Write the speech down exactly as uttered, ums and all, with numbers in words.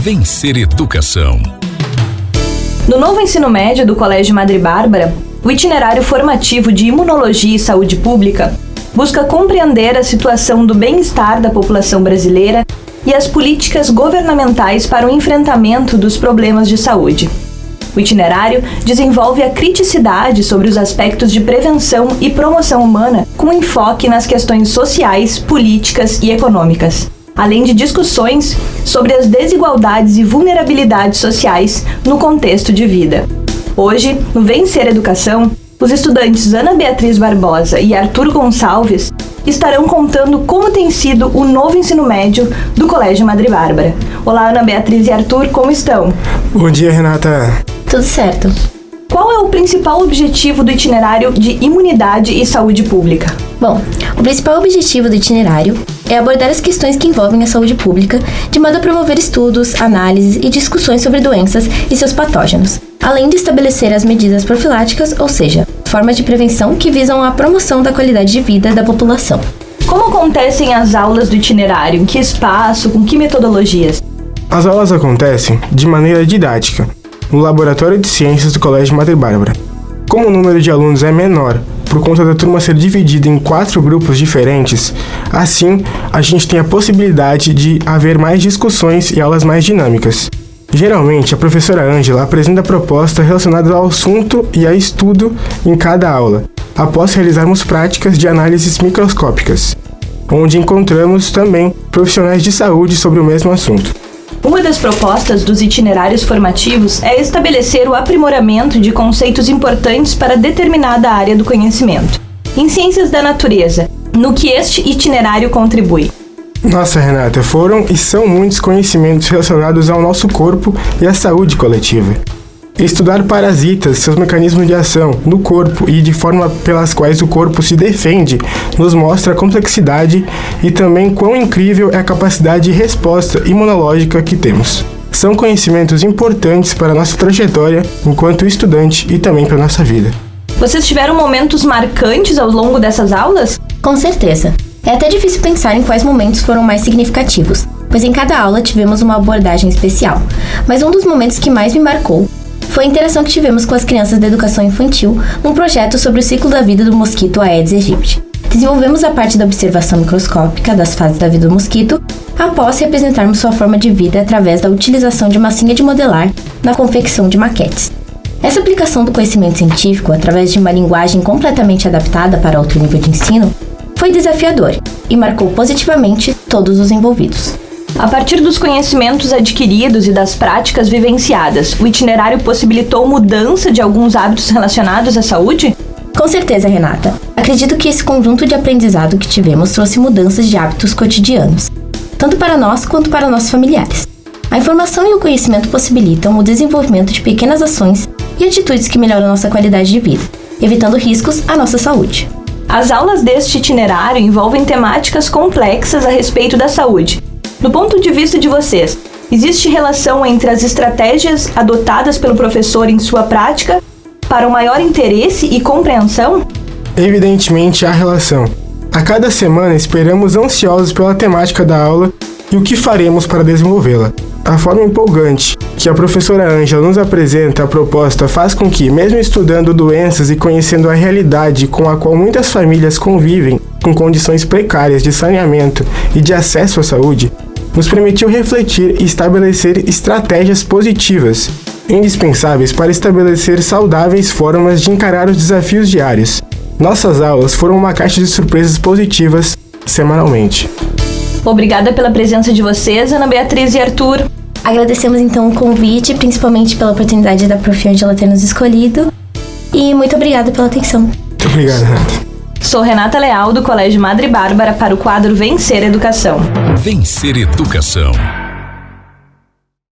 Vencer Educação. No novo ensino médio do Colégio Madre Bárbara, o itinerário formativo de Imunologia e Saúde Pública busca compreender a situação do bem-estar da população brasileira e as políticas governamentais para o enfrentamento dos problemas de saúde. O itinerário desenvolve a criticidade sobre os aspectos de prevenção e promoção humana com enfoque nas questões sociais, políticas e econômicas, além de discussões sobre as desigualdades e vulnerabilidades sociais no contexto de vida. Hoje, no Vencer Educação, os estudantes Ana Beatriz Barbosa e Arthur Gonçalves estarão contando como tem sido o novo ensino médio do Colégio Madre Bárbara. Olá, Ana Beatriz e Arthur, como estão? Bom dia, Renata. Tudo certo. Qual é o principal objetivo do itinerário de Imunidade e Saúde Pública? Bom, o principal objetivo do itinerário é abordar as questões que envolvem a saúde pública, de modo a promover estudos, análises e discussões sobre doenças e seus patógenos, além de estabelecer as medidas profiláticas, ou seja, formas de prevenção que visam a promoção da qualidade de vida da população. Como acontecem as aulas do itinerário? Em que espaço? Com que metodologias? As aulas acontecem de maneira didática, no Laboratório de Ciências do Colégio Madre Bárbara. Como o número de alunos é menor, por conta da turma ser dividida em quatro grupos diferentes, assim, a gente tem a possibilidade de haver mais discussões e aulas mais dinâmicas. Geralmente, a professora Ângela apresenta propostas relacionadas ao assunto e a estudo em cada aula, após realizarmos práticas de análises microscópicas, onde encontramos também profissionais de saúde sobre o mesmo assunto. Uma das propostas dos itinerários formativos é estabelecer o aprimoramento de conceitos importantes para determinada área do conhecimento. Em ciências da natureza, no que este itinerário contribui? Nossa, Renata, foram e são muitos conhecimentos relacionados ao nosso corpo e à saúde coletiva. Estudar parasitas, seus mecanismos de ação no corpo e de forma pelas quais o corpo se defende, nos mostra a complexidade e também quão incrível é a capacidade de resposta imunológica que temos. São conhecimentos importantes para a nossa trajetória enquanto estudante e também para a nossa vida. Vocês tiveram momentos marcantes ao longo dessas aulas? Com certeza. É até difícil pensar em quais momentos foram mais significativos, pois em cada aula tivemos uma abordagem especial. Mas um dos momentos que mais me marcou foi a interação que tivemos com as crianças da educação infantil num projeto sobre o ciclo da vida do mosquito Aedes aegypti. Desenvolvemos a parte da observação microscópica das fases da vida do mosquito, após representarmos sua forma de vida através da utilização de massinha de modelar na confecção de maquetes. Essa aplicação do conhecimento científico, através de uma linguagem completamente adaptada para outro nível de ensino, foi desafiador e marcou positivamente todos os envolvidos. A partir dos conhecimentos adquiridos e das práticas vivenciadas, o itinerário possibilitou mudança de alguns hábitos relacionados à saúde? Com certeza, Renata. Acredito que esse conjunto de aprendizado que tivemos trouxe mudanças de hábitos cotidianos, tanto para nós quanto para nossos familiares. A informação e o conhecimento possibilitam o desenvolvimento de pequenas ações e atitudes que melhoram nossa qualidade de vida, evitando riscos à nossa saúde. As aulas deste itinerário envolvem temáticas complexas a respeito da saúde. Do ponto de vista de vocês, existe relação entre as estratégias adotadas pelo professor em sua prática para um maior interesse e compreensão? Evidentemente há relação. A cada semana esperamos ansiosos pela temática da aula e o que faremos para desenvolvê-la. A forma empolgante que a professora Ângela nos apresenta a proposta faz com que, mesmo estudando doenças e conhecendo a realidade com a qual muitas famílias convivem com condições precárias de saneamento e de acesso à saúde, nos permitiu refletir e estabelecer estratégias positivas, indispensáveis para estabelecer saudáveis formas de encarar os desafios diários. Nossas aulas foram uma caixa de surpresas positivas semanalmente. Obrigada pela presença de vocês, Ana Beatriz e Arthur. Agradecemos então o convite, principalmente pela oportunidade da Prof Ângela ter nos escolhido. E muito obrigada pela atenção. Muito obrigado, Renata. Sou Renata Leal, do Colégio Madre Bárbara, para o quadro Vencer Educação. Vencer Educação.